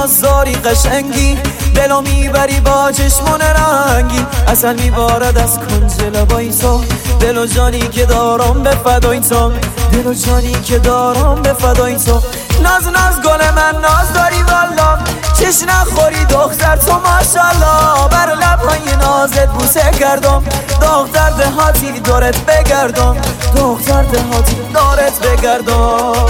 نازداری قشنگی، دلو میبری با چشمون رنگی، اصل میبارد از کنج لبای تو، دل و جانی که دارم به فدای تو، دل و جانی که دارم به فدای تو. ناز گل من ناز داری والا، چش نخوری دختر تو ماشالله، بر لبهای نازت بوسه کردم، دختر دهاتی دارت بگردم، دختر دهاتی دارت بگردم.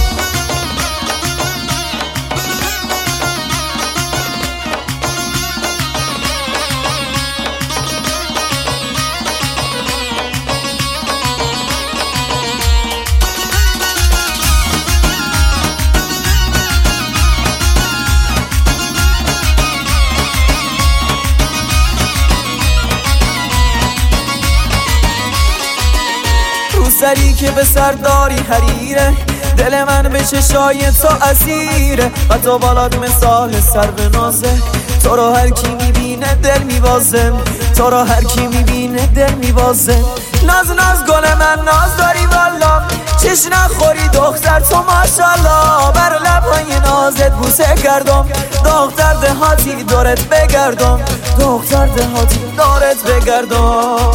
سری که به سرداری حریره، دل من به چشای تو اسیره، و تو بالات مثال سر به نازه، تو رو هر کی میبینه دل میبازه، تو رو هر کی میبینه دل میبازه. ناز گل من ناز داری والا، چش نخوری دختر تو ماشالله، بر لبهای نازت بوسه کردم، دختر دهاتی دارت بگردم، دختر دهاتی دارت بگردم.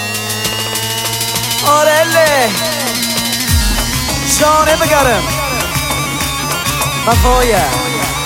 آرله شانه بگرم وفایه